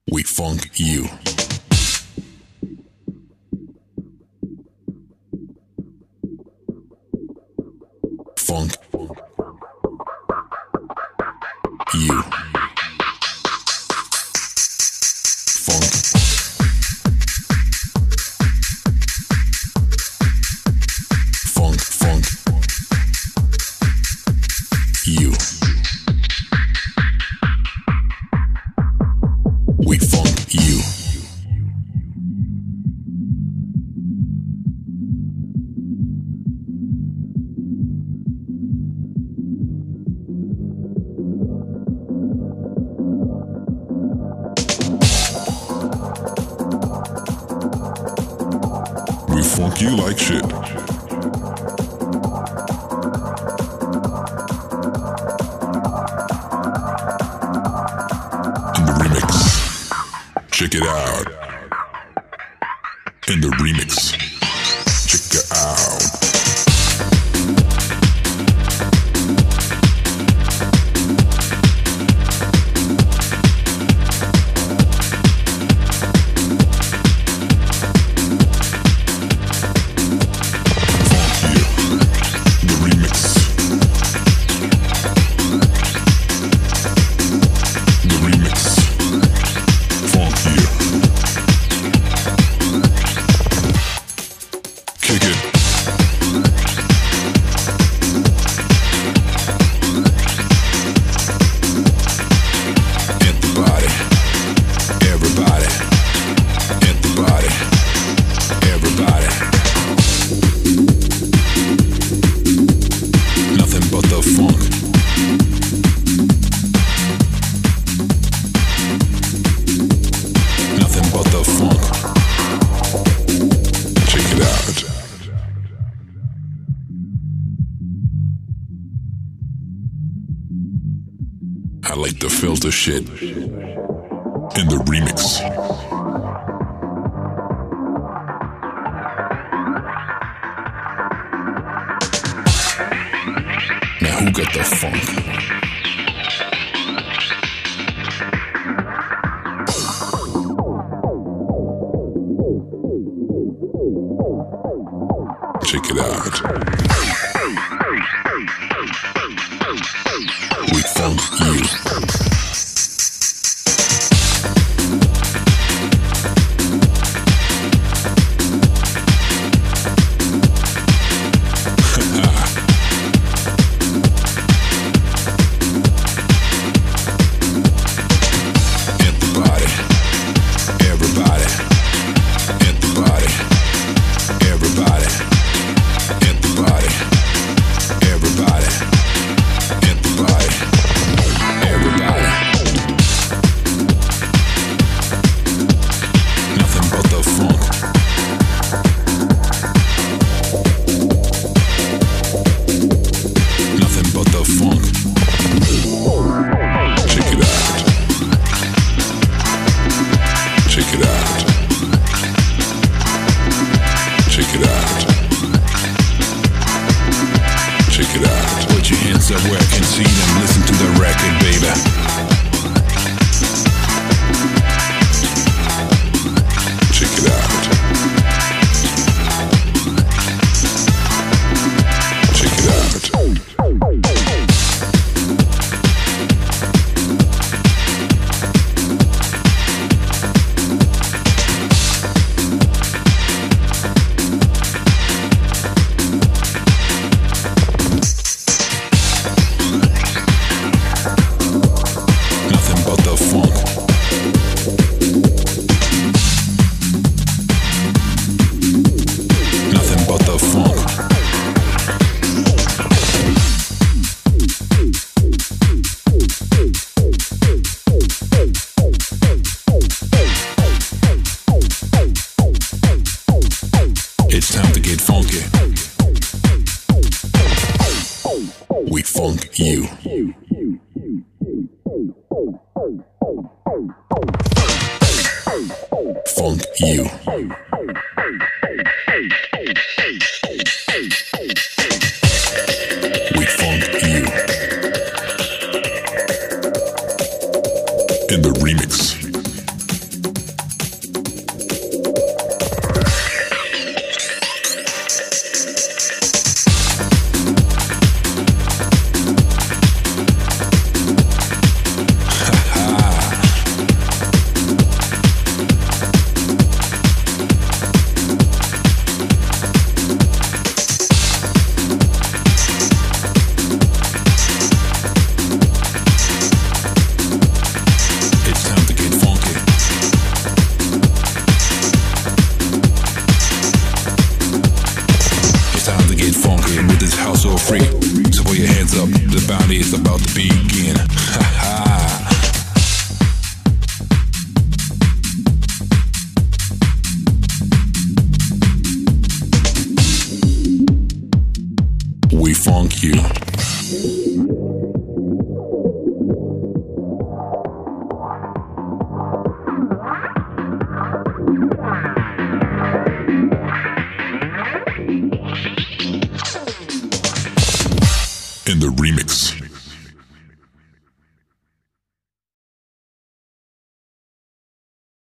We funk you. Funk you. Funk you. We funk you. We funk you like shit. Check it out. In the remix. Check it out. I like the filter shit in the remix. Now who got the funk? Check it out. We funk you. Put your hands up where I can see them. Listen to the record, baby. Check it out. Check it out. It's time to get funky. We funk you. Funk you. We funk you. In the remix. here. In the remix.